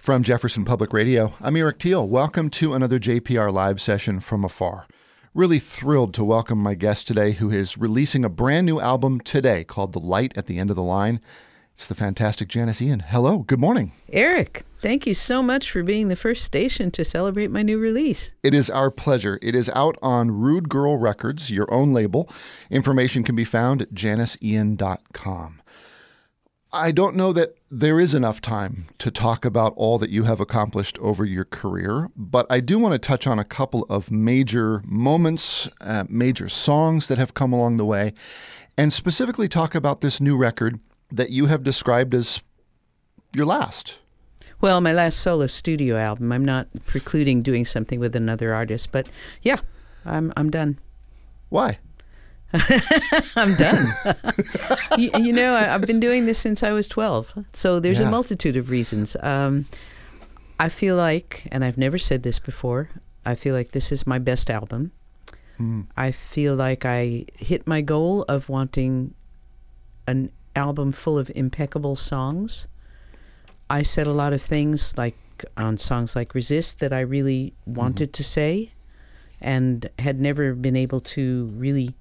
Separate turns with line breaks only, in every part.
From Jefferson Public Radio, I'm Eric Teal. Welcome to another JPR Live session from afar. Really thrilled to welcome my guest today, who is releasing a brand new album today called The Light at the End of the Line. It's the fantastic Janis Ian. Hello, good morning.
Eric, thank you so much for being the first station to celebrate my new release.
It is our pleasure. It is out on Rude Girl Records, your own label. Information can be found at janisian.com. I don't know that there is enough time to talk about all that you have accomplished over your career, but I do want to touch on a couple of major moments, major songs that have come along the way, and specifically talk about this new record that you have described as your last.
Well, my last solo studio album. I'm not precluding doing something with another artist, but yeah, I'm done.
Why?
I'm done. you know, I've been doing this since I was 12, so there's a multitude of reasons. I feel like, and I've never said this before, I feel like this is my best album. I feel like I hit my goal of wanting an album full of impeccable songs. I said a lot of things like on songs like Resist that I really wanted to say and had never been able to really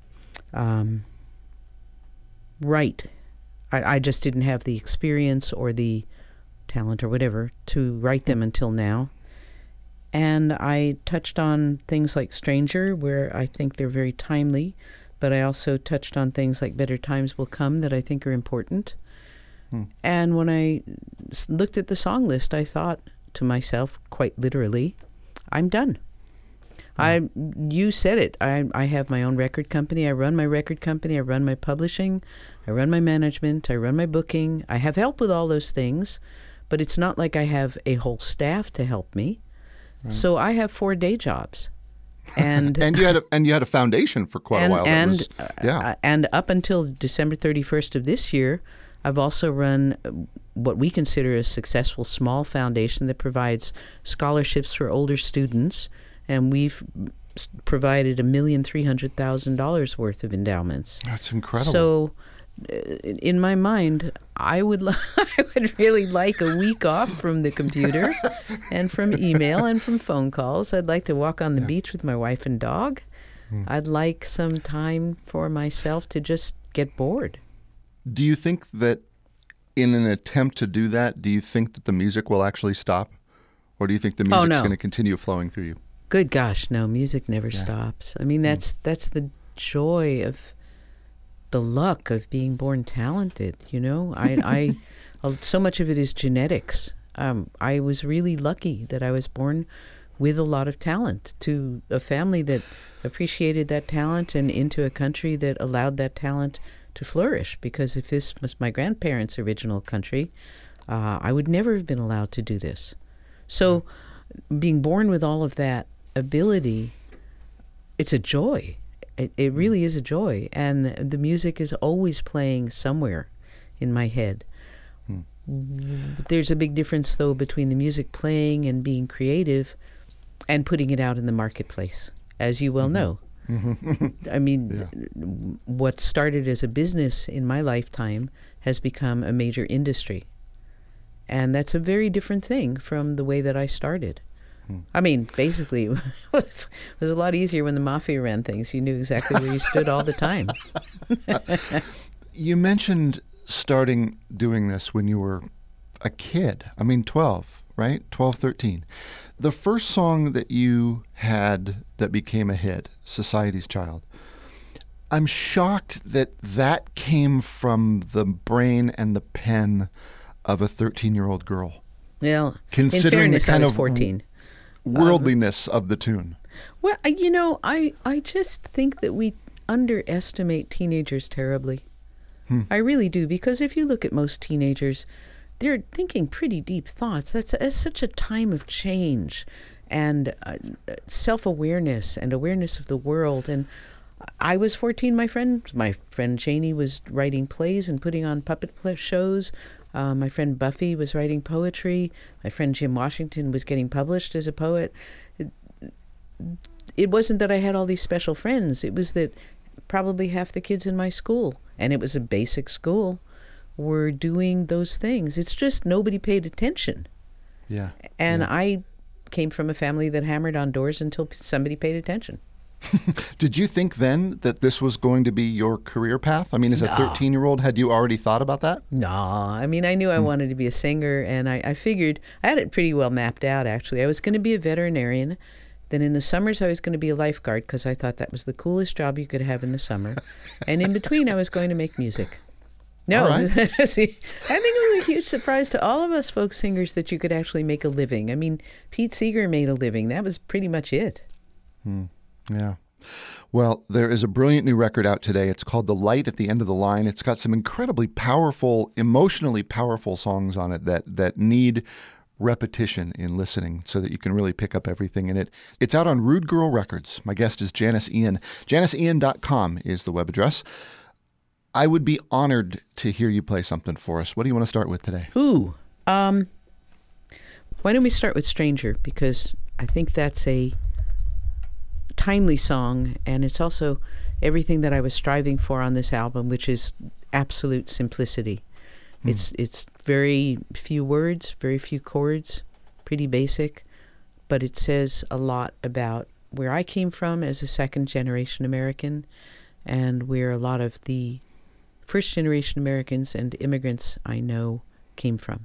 write. I just didn't have the experience or the talent or whatever to write them until now. And I touched on things like Stranger, where I think they're very timely, but I also touched on things like Better Times Will Come that I think are important. And when I looked at the song list, I thought to myself, quite literally, I'm done. You said it. I have my own record company. I run my record company. I run my publishing. I run my management. I run my booking. I have help with all those things, but it's not like I have a whole staff to help me. Right. So I have 4 day jobs. And
and you had a foundation for quite a while.
And up until December 31st of this year, I've also run what we consider a successful small foundation that provides scholarships for older students, and we've provided $1,300,000 worth of endowments.
That's incredible.
So, in my mind, I would really like a week off from the computer and from email and from phone calls. I'd like to walk on the beach with my wife and dog. I'd like some time for myself to just get bored.
Do you think that in an attempt to do that, do you think that the music will actually stop? Or do you think the music's going to continue flowing through you?
Good gosh, no, music never stops. I mean, that's the joy of the luck of being born talented, you know? I so much of it is genetics. I was really lucky that I was born with a lot of talent, to a family that appreciated that talent and into a country that allowed that talent to flourish, because if this was my grandparents' original country, I would never have been allowed to do this. So being born with all of that ability, it's a joy. It really is a joy. And the music is always playing somewhere in my head. There's a big difference, though, between the music playing and being creative and putting it out in the marketplace, as you well know. I mean, what started as a business in my lifetime has become a major industry. And that's a very different thing from the way that I started. I mean, basically, it was a lot easier when the mafia ran things. You knew exactly where you stood all the time.
You mentioned starting doing this when you were a kid. I mean, 12, right? 12, 13. The first song that you had that became a hit, Society's Child, I'm shocked that came from the brain and the pen of a 13-year-old girl.
Well,
considering
in fairness,
the kind
I was
of
14.
Worldliness of the tune.
Well, you know, I just think that we underestimate teenagers terribly. I really do, because if you look at most teenagers, they're thinking pretty deep thoughts. That's such a time of change and self-awareness and awareness of the world. And I was 14. My friend Janie was writing plays and putting on puppet shows. My friend Buffy was writing poetry. My friend Jim Washington was getting published as a poet. It wasn't that I had all these special friends. It was that probably half the kids in my school, and it was a basic school, were doing those things. It's just nobody paid attention.
Yeah.
And I came from a family that hammered on doors until somebody paid attention.
Did you think then that this was going to be your career path? I mean, as a 13-year-old, had you already thought about that?
No, I mean, I knew I wanted to be a singer, and I figured I had it pretty well mapped out, actually. I was going to be a veterinarian. Then in the summers, I was going to be a lifeguard because I thought that was the coolest job you could have in the summer. And in between, I was going to make music. No,
All right.
I think it was a huge surprise to all of us folk singers that you could actually make a living. I mean, Pete Seeger made a living. That was pretty much it.
Yeah. Well, there is a brilliant new record out today. It's called The Light at the End of the Line. It's got some incredibly powerful, emotionally powerful songs on it that need repetition in listening so that you can really pick up everything in it. It's out on Rude Girl Records. My guest is Janis Ian. JanisIan.com is the web address. I would be honored to hear you play something for us. What do you want to start with today?
Ooh. Why don't we start with Stranger? Because I think that's a timely song, and it's also everything that I was striving for on this album, which is absolute simplicity. It's very few words, very few chords, pretty basic, but it says a lot about where I came from as a second-generation American and where a lot of the first-generation Americans and immigrants I know came from.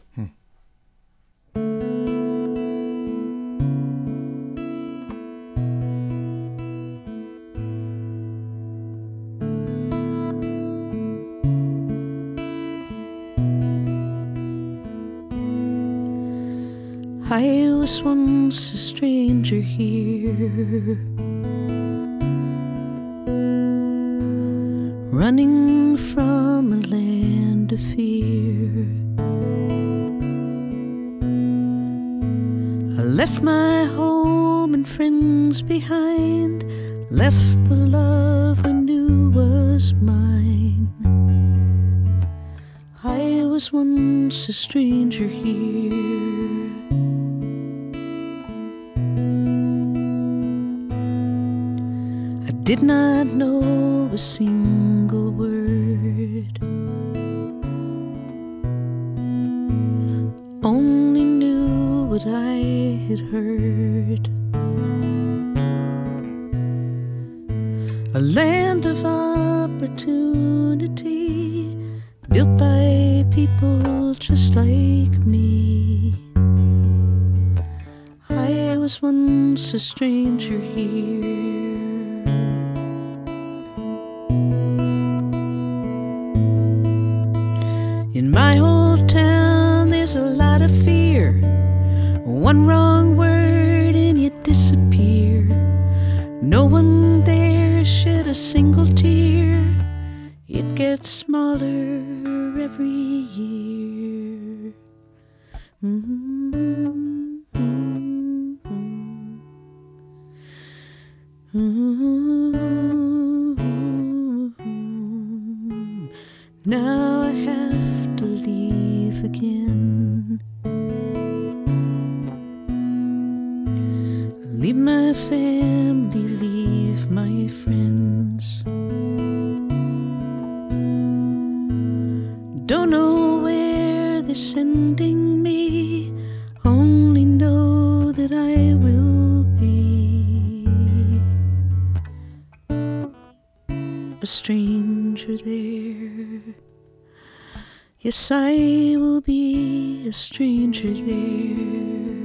I was once a stranger here, running from a land of fear. I left my home and friends behind, left the love I knew was mine. I was once a stranger here. Did not know a single word, only knew what I had heard. A land of opportunity, built by people just like me. I was once a stranger here. In my old town, there's a lot of fear. One wrong word and you disappear. No one dares shed a single tear. It gets smaller every year. Now I have to leave again. Leave my family, leave my friends. Don't know where they're sending me, only know that I will be a stranger there. Yes, I will be a stranger there.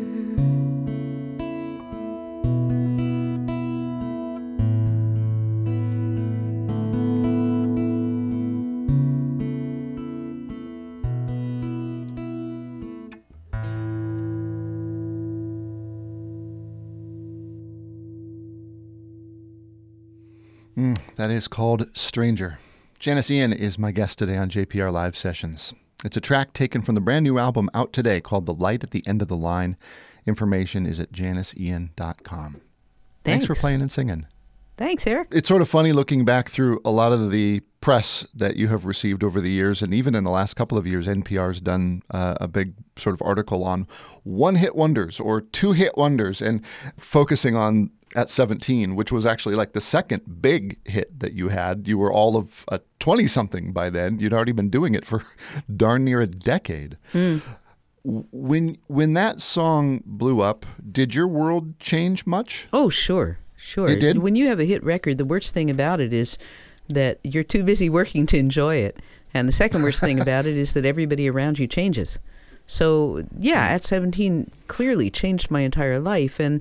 That is called Stranger. Janis Ian is my guest today on JPR Live Sessions. It's a track taken from the brand new album out today called The Light at the End of the Line. Information is at JanisIan.com. Thanks for playing and singing.
Thanks, Eric.
It's sort of funny looking back through a lot of the press that you have received over the years, and even in the last couple of years, NPR's done a big sort of article on one-hit wonders or two-hit wonders, and focusing on At 17, which was actually like the second big hit that you had. You were all of a 20-something by then. You'd already been doing it for darn near a decade. When that song blew up, did your world change much?
Oh, sure.
It did?
When you have a hit record, the worst thing about it is that you're too busy working to enjoy it. And the second worst thing about it is that everybody around you changes. So, yeah, at 17, clearly changed my entire life. And,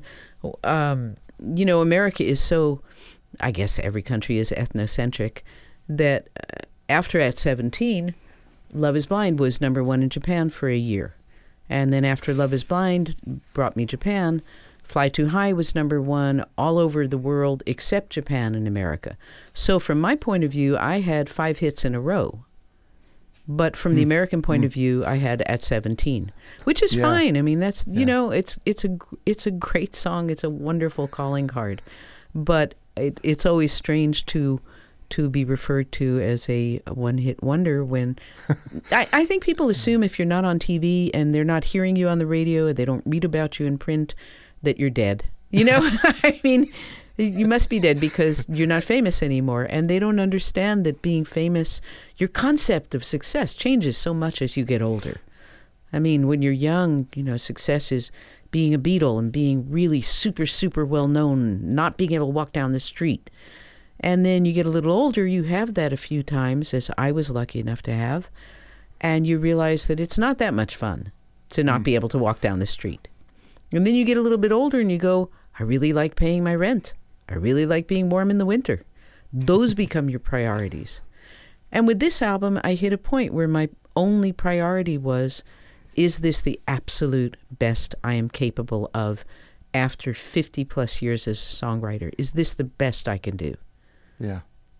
America is so, I guess every country is ethnocentric, that after at 17, Love is Blind was number one in Japan for a year. And then after Love is Blind brought me Japan, Fly Too High was number one all over the world except Japan and America. So from my point of view, I had 5 hits in a row. But from the American point of view, I had At 17, which is fine. I mean, that's, it's a great song. It's a wonderful calling card. But it's always strange to be referred to as a one-hit wonder when I think people assume if you're not on TV and they're not hearing you on the radio, they don't read about you in print, that you're dead. I mean, you must be dead because you're not famous anymore. And they don't understand that being famous, your concept of success changes so much as you get older. I mean, when you're young, success is being a Beatle and being really super, super well known, not being able to walk down the street. And then you get a little older, you have that a few times, as I was lucky enough to have, and you realize that it's not that much fun to not be able to walk down the street. And then you get a little bit older and you go, I really like paying my rent. I really like being warm in the winter. Those become your priorities. And with this album, I hit a point where my only priority was, is this the absolute best I am capable of after 50 plus years as a songwriter? Is this the best I can do?
Yeah.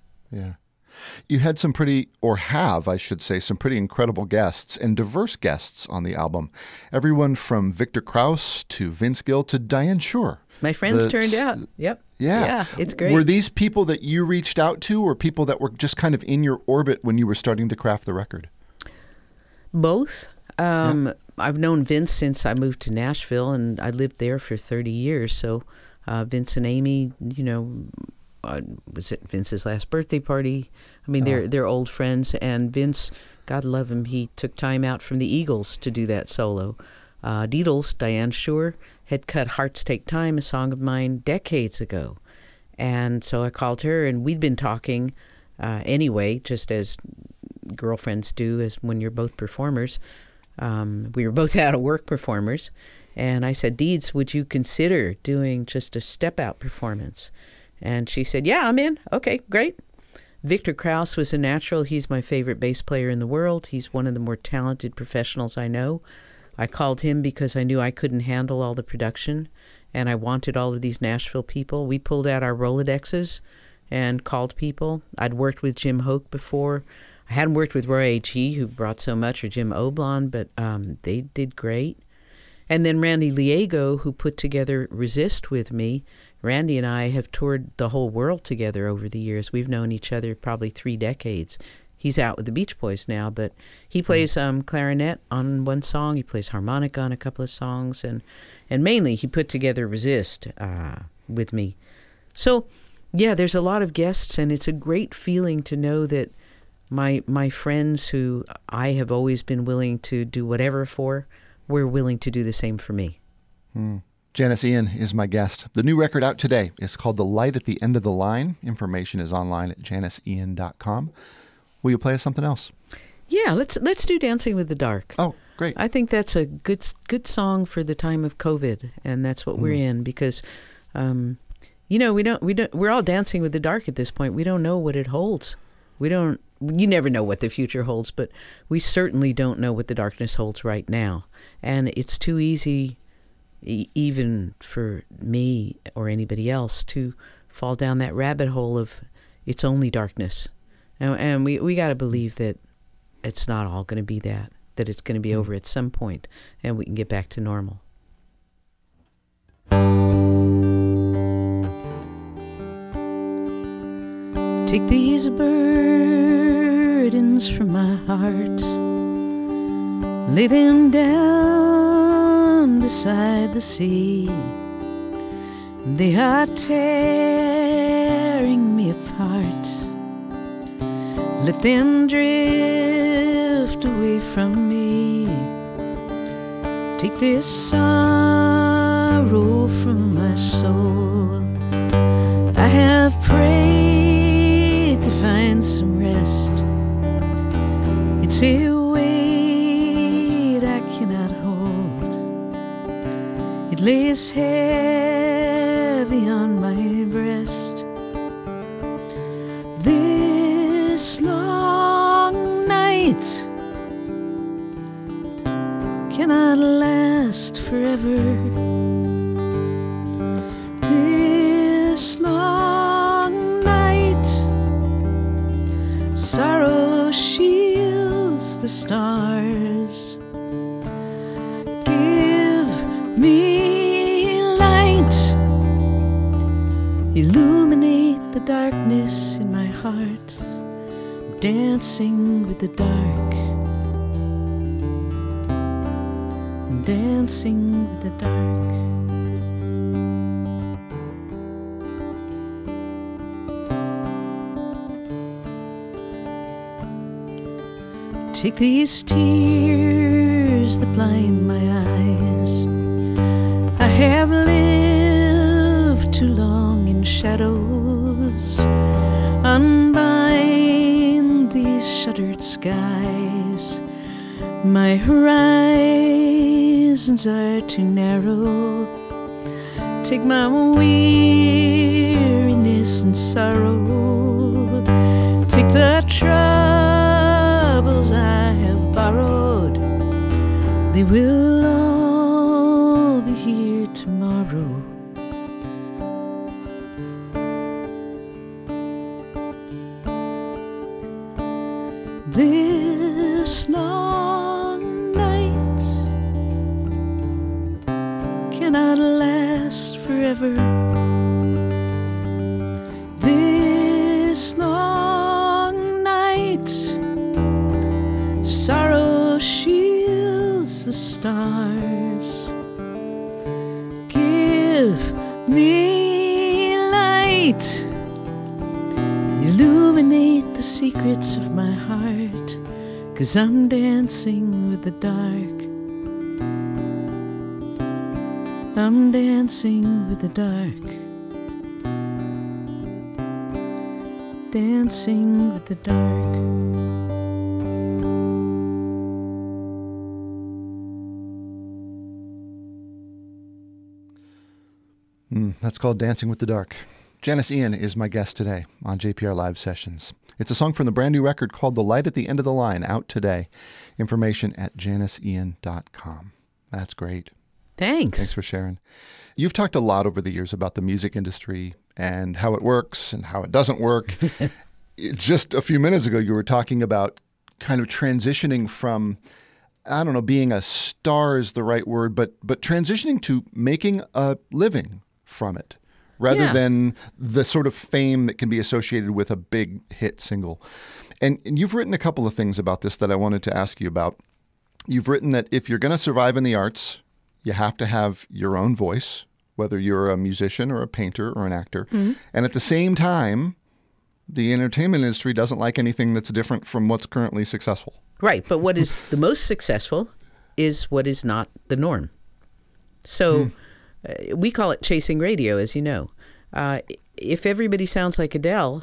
You had some I should say, some pretty incredible guests and diverse guests on the album. Everyone from Victor Krauss to Vince Gill to Diane Shure.
My friends turned out. Yep.
Yeah,
it's great.
Were these people that you reached out to or people that were just kind of in your orbit when you were starting to craft the record?
Both. I've known Vince since I moved to Nashville, and I lived there for 30 years. So Vince and Amy, was at Vince's last birthday party. I mean, they're old friends, and Vince, God love him, he took time out from the Eagles to do that solo. Deedles, Diane Shure, had cut Hearts Take Time, a song of mine, decades ago. And so I called her, and we'd been talking anyway, just as girlfriends do, as when you're both performers. We were both out-of-work performers. And I said, Deeds, would you consider doing just a step-out performance? And she said, yeah, I'm in. Okay, great. Victor Krauss was a natural. He's my favorite bass player in the world. He's one of the more talented professionals I know. I called him because I knew I couldn't handle all the production, and I wanted all of these Nashville people. We pulled out our Rolodexes and called people. I'd worked with Jim Hoke before. I hadn't worked with Roy A.G., who brought so much, or Jim Oblon, but they did great. And then Randy Liego, who put together Resist with me. Randy and I have toured the whole world together over the years. We've known each other probably 3 decades. He's out with the Beach Boys now, but he plays clarinet on one song. He plays harmonica on a couple of songs, and mainly he put together Resist with me. So, yeah, there's a lot of guests, and it's a great feeling to know that my friends who I have always been willing to do whatever for, were willing to do the same for me.
Janis Ian is my guest. The new record out today is called The Light at the End of the Line. Information is online at janisian.com. Will you play us something else?
Yeah, let's do Dancing with the Dark.
Oh, great.
I think that's a good song for the time of COVID, and that's what we're in because, we're all dancing with the dark at this point. We don't know what it holds. You never know what the future holds, but we certainly don't know what the darkness holds right now. And it's too easy, even for me or anybody else, to fall down that rabbit hole of it's only darkness. And we got to believe that it's not all going to be that it's going to be over at some point and we can get back to normal. Take these burdens from my heart, lay them down beside the sea. They are tearing me apart. Let them drift away from me. Take this sorrow from my soul. I have prayed to find some rest. It's a weight I cannot hold. It lays heavy on my breast. This long night cannot last forever. This long night, sorrow shields the stars. Give me light, illuminate the darkness in my heart. I'm dancing with the dark. I'm dancing with the dark. Take these tears that blind my eyes. I have lived too long in shadows. Unbind these shuttered skies. My horizons are too narrow. Take my weariness and sorrow. Take the troubles I have borrowed. They will all be here tomorrow. This long night cannot last forever. This long night, sorrow shields the stars. Give me light, illuminate the secrets of my heart, 'cause I'm dancing with the dark. I'm dancing with the dark. Dancing with the dark.
That's called Dancing with the Dark. Janis Ian is my guest today on JPR Live Sessions. It's a song from the brand new record called The Light at the End of the Line, out today. Information at janisian.com. That's great.
Thanks
for sharing. You've talked a lot over the years about the music industry and how it works and how it doesn't work. Just a few minutes ago, you were talking about kind of transitioning from, I don't know, being a star is the right word, but transitioning to making a living from it rather than the sort of fame that can be associated with a big hit single. And you've written a couple of things about this that I wanted to ask you about. You've written that if you're going to survive in the arts, you have to have your own voice, whether you're a musician or a painter or an actor. Mm-hmm. And at the same time, the entertainment industry doesn't like anything that's different from what's currently successful.
Right. But what is the most successful is what is not the norm. So we call it chasing radio, as you know. If everybody sounds like Adele,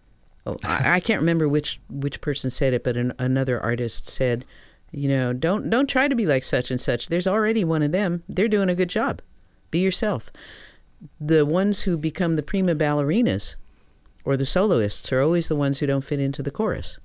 I can't remember which person said it, but another artist said, you know, don't try to be like such and such. There's already one of them. They're doing a good job. Be yourself. The ones who become the prima ballerinas or the soloists are always the ones who don't fit into the chorus.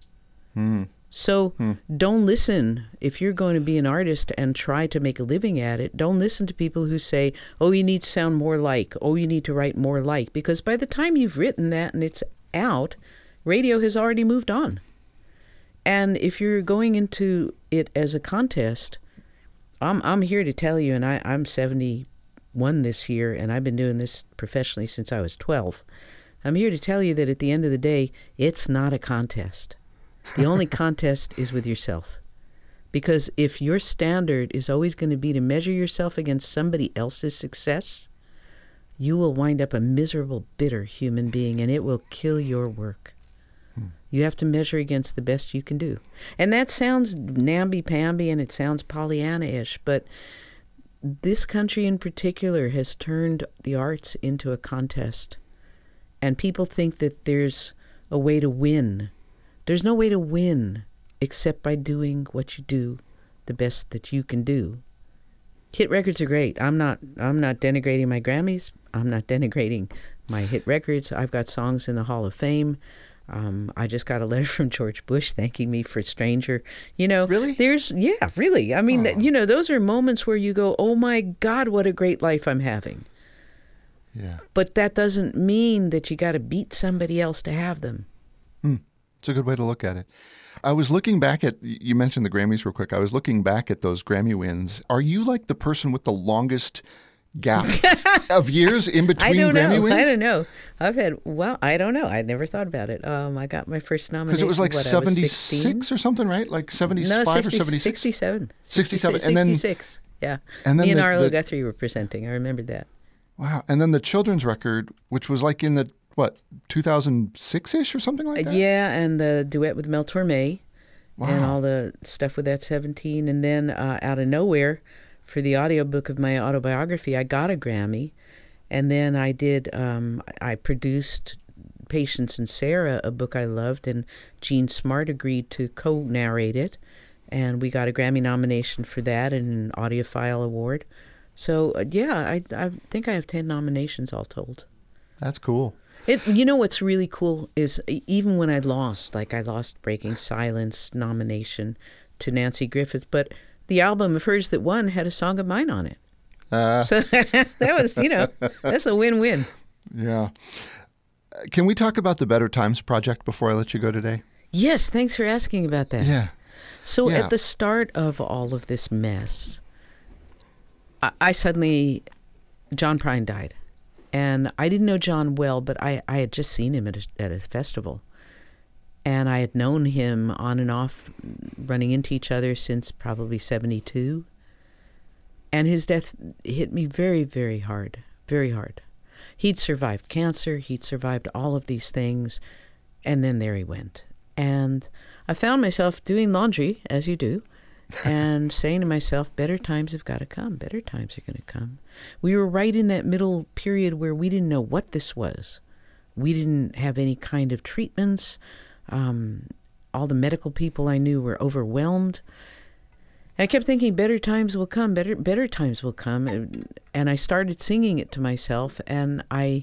So don't listen. If you're going to be an artist and try to make a living at it, don't listen to people who say, oh, you need to sound more like, oh, you need to write more like. Because by the time you've written that and it's out, radio has already moved on. And if you're going into it as a contest, I'm here to tell you, and I'm 71 this year, and I've been doing this professionally since I was 12. I'm here to tell you that at the end of the day, it's not a contest. The only contest is with yourself. Because if your standard is always going to be to measure yourself against somebody else's success, you will wind up a miserable, bitter human being, and it will kill your work. You have to measure against the best you can do. And that sounds namby-pamby and it sounds Pollyanna-ish, but this country in particular has turned the arts into a contest. And people think that there's a way to win. There's no way to win except by doing what you do the best that you can do. Hit records are great. I'm not denigrating my Grammys. I'm not denigrating my hit records. I've got songs in the Hall of Fame. I just got a letter from George Bush thanking me for Stranger.
Really?
Really. I mean, those are moments where you go, oh my God, what a great life I'm having.
Yeah.
But that doesn't mean that you got to beat somebody else to have them.
It's a good way to look at it. I was looking back at, you mentioned the Grammys real quick. I was looking back at those Grammy wins. Are you like the person with the longest gap of years in between Grammy wins?
I don't know. I don't know. I never thought about it. I got my first nomination.
Because it was like 76 or something, right? Like 75 or 76?
67.
67.
66. Yeah.
And then
me and Arlo Guthrie were presenting. I remember that.
Wow. And then the children's record, which was like in the, 2006-ish or something like that?
Yeah, and the duet with Mel Torme.
Wow.
And all the stuff with that 17. And then out of nowhere, for the audiobook of my autobiography, I got a Grammy. And then I produced Patience and Sarah, a book I loved, and Gene Smart agreed to co-narrate it. And we got a Grammy nomination for that and an Audiophile Award. So, I think I have 10 nominations all told.
That's cool.
What's really cool is even when I lost Breaking Silence nomination to Nancy Griffith, but the album of hers that won had a song of mine on it. So that was, that's a win-win.
Yeah. Can we talk about the Better Times Project before I let you go today?
Yes, thanks for asking about that.
Yeah.
So at the start of all of this mess, I suddenly, John Prine died. And I didn't know John well, but I had just seen him at a festival. And I had known him on and off, running into each other since probably 72. And his death hit me very, very hard, very hard. He'd survived cancer. He'd survived all of these things. And then there he went. And I found myself doing laundry, as you do, and saying to myself, better times have got to come. Better times are going to come. We were right in that middle period where we didn't know what this was. We didn't have any kind of treatments. All the medical people I knew were overwhelmed. I kept thinking, better times will come, better times will come. And I started singing it to myself. And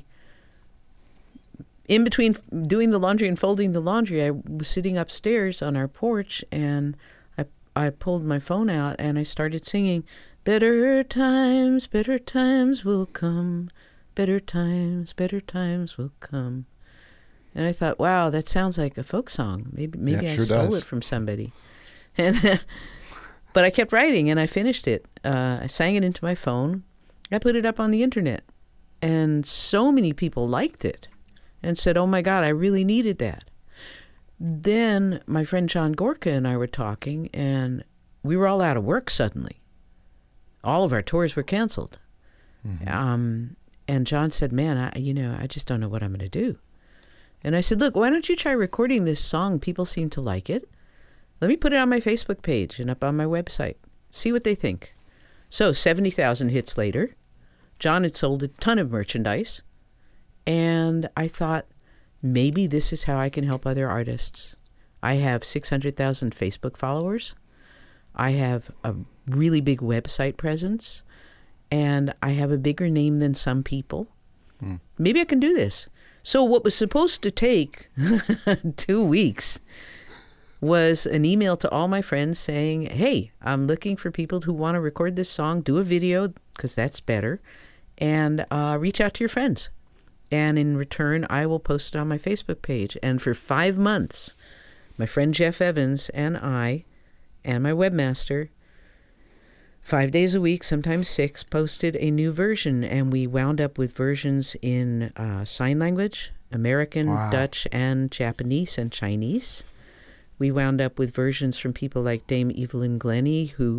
in between doing the laundry and folding the laundry, I was sitting upstairs on our porch, and I pulled my phone out and I started singing, better times will come, better times will come. And I thought, wow, that sounds like a folk song. Maybe I stole it from somebody. And but I kept writing and I finished it. I sang it into my phone. I put it up on the internet. And so many people liked it and said, oh my God, I really needed that. Then my friend John Gorka and I were talking, and we were all out of work suddenly. All of our tours were canceled. Mm-hmm. And John said, man, I just don't know what I'm going to do. And I said, look, why don't you try recording this song? People seem to like it. Let me put it on my Facebook page and up on my website. See what they think. So 70,000 hits later, John had sold a ton of merchandise. And I thought, maybe this is how I can help other artists. I have 600,000 Facebook followers. I have a really big website presence. And I have a bigger name than some people. Maybe I can do this. So what was supposed to take 2 weeks was an email to all my friends saying, hey, I'm looking for people who want to record this song, do a video, because that's better, and reach out to your friends. And in return, I will post it on my Facebook page. And for 5 months, my friend Jeff Evans and I and my webmaster, 5 days a week, sometimes 6, posted a new version. And we wound up with versions in sign language, American, wow, Dutch, and Japanese and Chinese. We wound up with versions from people like Dame Evelyn Glennie, who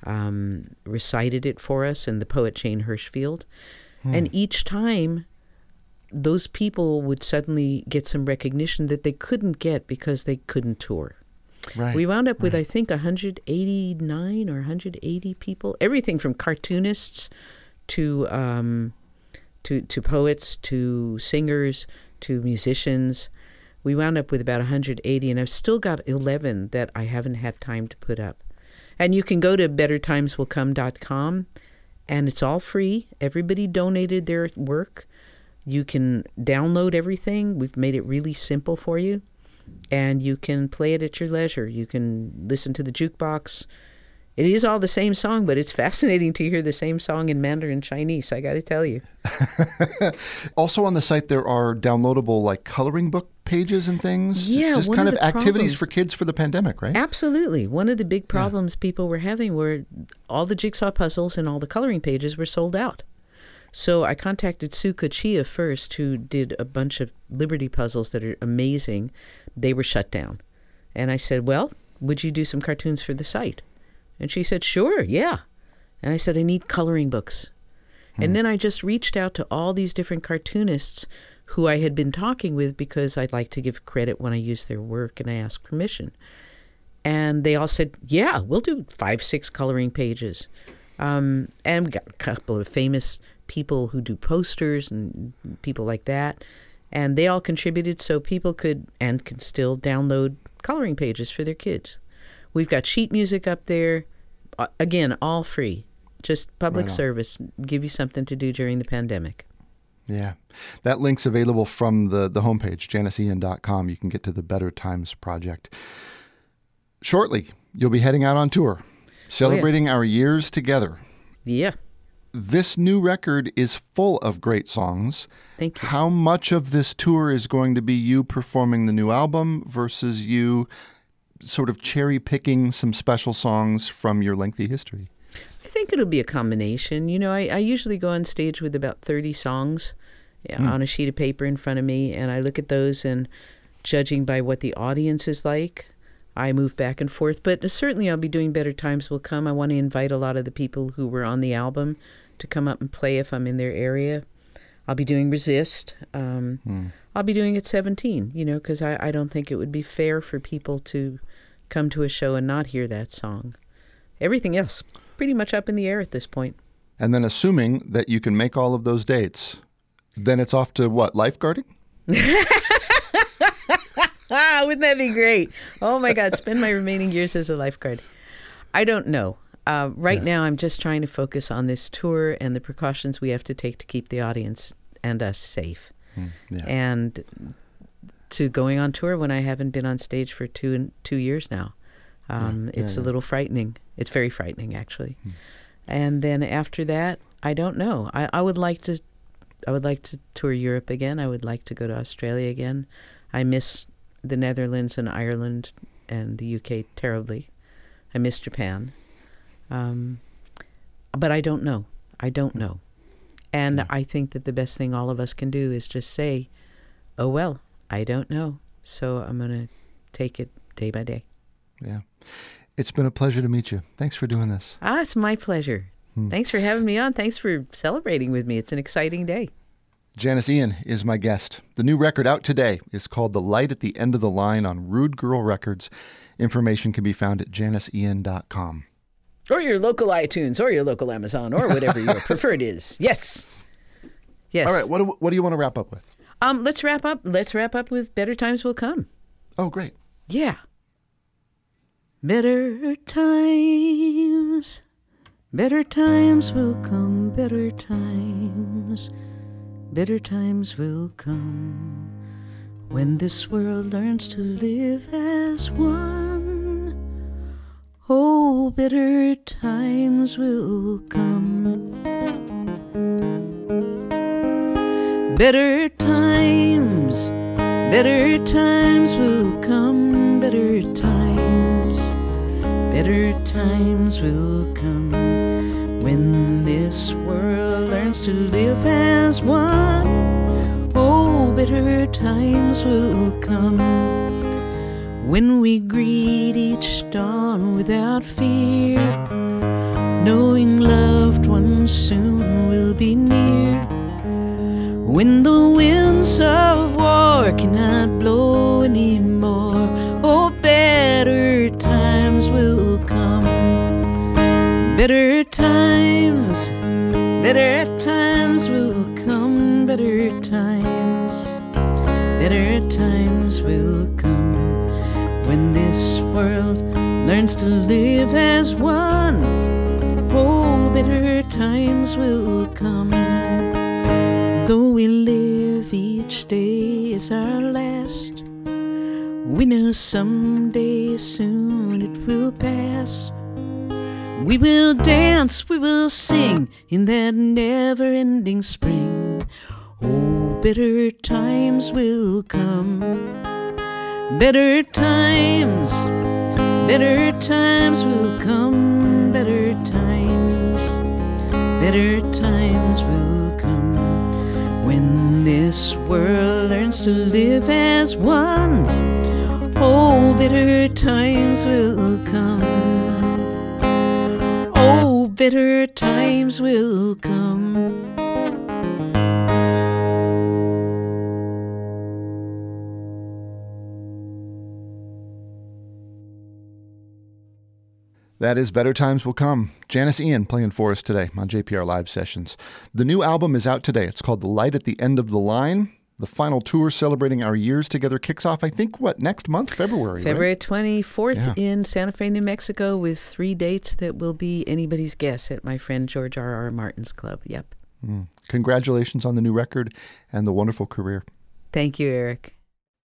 recited it for us, and the poet Jane Hirschfield. And each time, those people would suddenly get some recognition that they couldn't get because they couldn't tour.
Right.
We wound up with, I think, 189 or 180 people. Everything from cartoonists to poets to singers to musicians. We wound up with about 180, and I've still got 11 that I haven't had time to put up. And you can go to bettertimeswillcome.com, and it's all free. Everybody donated their work. You can download everything. We've made it really simple for you, and you can play it at your leisure. You can listen to the jukebox. It is all the same song, but it's fascinating to hear the same song in Mandarin Chinese, I got to tell you.
Also on the site, there are downloadable like coloring book pages and things.
Yeah,
just kind of activities for kids for the pandemic, right?
Absolutely. One of the big problems people were having were all the jigsaw puzzles and all the coloring pages were sold out. So I contacted Sue Kochia first, who did a bunch of Liberty puzzles that are amazing. They were shut down. And I said, well, would you do some cartoons for the site? And she said, sure, yeah. And I said, I need coloring books. And then I just reached out to all these different cartoonists who I had been talking with because I'd like to give credit when I use their work and I asked permission. And they all said, yeah, we'll do 5-6 coloring pages. And we got a couple of famous people who do posters and people like that. And they all contributed so people could and can still download coloring pages for their kids. We've got sheet music up there. Again, all free. Just public service. Give you something to do during the pandemic.
Yeah. That link's available from the homepage, JaniceIan.com. You can get to the Better Times Project. Shortly, you'll be heading out on tour, celebrating our years together.
Yeah.
This new record is full of great songs.
Thank you.
How much of this tour is going to be you performing the new album versus you sort of cherry-picking some special songs from your lengthy history?
I think it'll be a combination. You know, I usually go on stage with about 30 songs on a sheet of paper in front of me, and I look at those, and judging by what the audience is like, I move back and forth. But certainly I'll be doing Better Times Will Come. I want to invite a lot of the people who were on the album to come up and play if I'm in their area. I'll be doing Resist. I'll be doing At 17, you know, because I don't think it would be fair for people to come to a show and not hear that song. Everything else, pretty much up in the air at this point.
And then assuming that you can make all of those dates, then it's off to what, lifeguarding?
Wouldn't that be great? Oh, my God, spend my remaining years as a lifeguard. I don't know. Right now, I'm just trying to focus on this tour and the precautions we have to take to keep the audience and us safe. And to going on tour when I haven't been on stage for two years now. It's a little frightening. It's very frightening, actually. And then after that, I don't know. I would like to tour Europe again. I would like to go to Australia again. I miss the Netherlands and Ireland and the UK terribly. I miss Japan. But I don't know. And I think that the best thing all of us can do is just say, oh, well, I don't know. So I'm going to take it day by day.
Yeah. It's been a pleasure to meet you. Thanks for doing this.
It's my pleasure. Thanks for having me on. Thanks for celebrating with me. It's an exciting day.
Janice Ian is my guest. The new record out today is called The Light at the End of the Line on Rude Girl Records. Information can be found at JaniceIan.com.
Or your local iTunes, or your local Amazon, or whatever your preferred is. Yes.
All right. What do you want to wrap up with?
Let's wrap up. Let's wrap up with Better Times Will Come.
Oh, great.
Yeah. Better times will come, better times will come, when this world learns to live as one. Oh, better times will come. Better times will come, better times will come, when this world learns to live as one. Oh, better times will come, when we greet each dawn without fear, knowing loved ones soon will be near. When the winds of war cannot blow anymore, oh, better Better times will come, better times will come when this world learns to live as one. Oh, better times will come. Though we live each day as our last, we know someday soon it will pass. We will dance, we will sing in that never-ending spring. Oh, better times will come. Better times will come. Better times will come when this world learns to live as one. Oh, better times will come. Oh, better times will come.
That is Better Times Will Come. Janis Ian playing for us today on JPR Live Sessions. The new album is out today. It's called The Light at the End of the Line. The final tour celebrating our years together kicks off, I think, next month? February,
February
right?
24th in Santa Fe, New Mexico, with 3 dates that will be anybody's guess at my friend George R.R. Martin's club. Yep.
Congratulations on the new record and the wonderful career.
Thank you, Eric.